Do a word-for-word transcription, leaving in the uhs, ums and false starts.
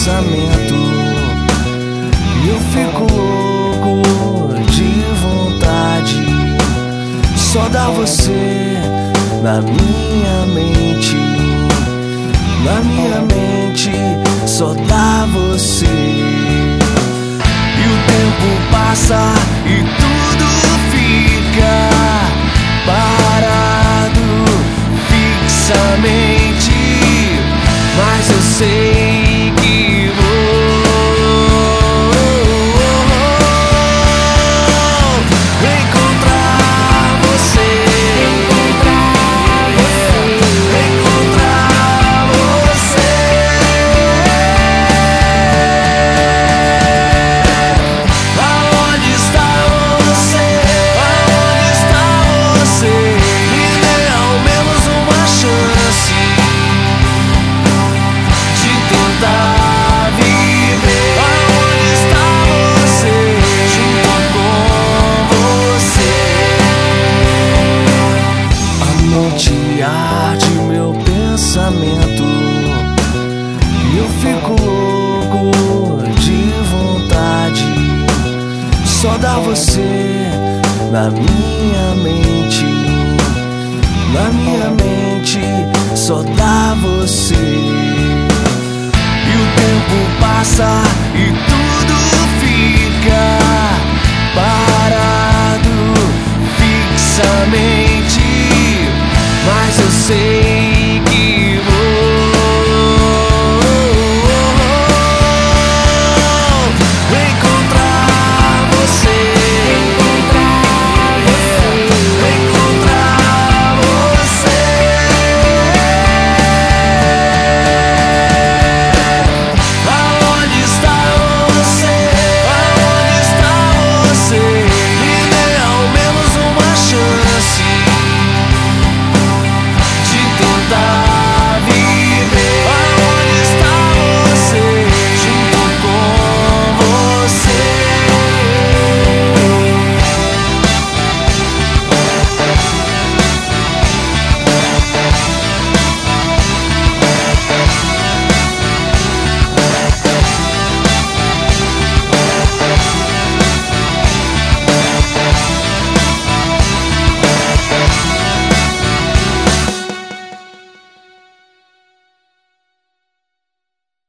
pensamento. Eu fico louco de vontade, só dá você na minha mente. Na minha mente só dá você. E o tempo passa e tudo fica parado fixamente, mas eu sei que vou encontrar você. Encontrar você. Encontrar você. Aonde está você? Aonde está você? Me dê ao menos uma chance de tentar viver. Aonde está você? Junto com você. A noite arde meu pensamento e eu fico louco de vontade, só dá você na minha mente. Na minha mente só dá você. E o tempo passa e tu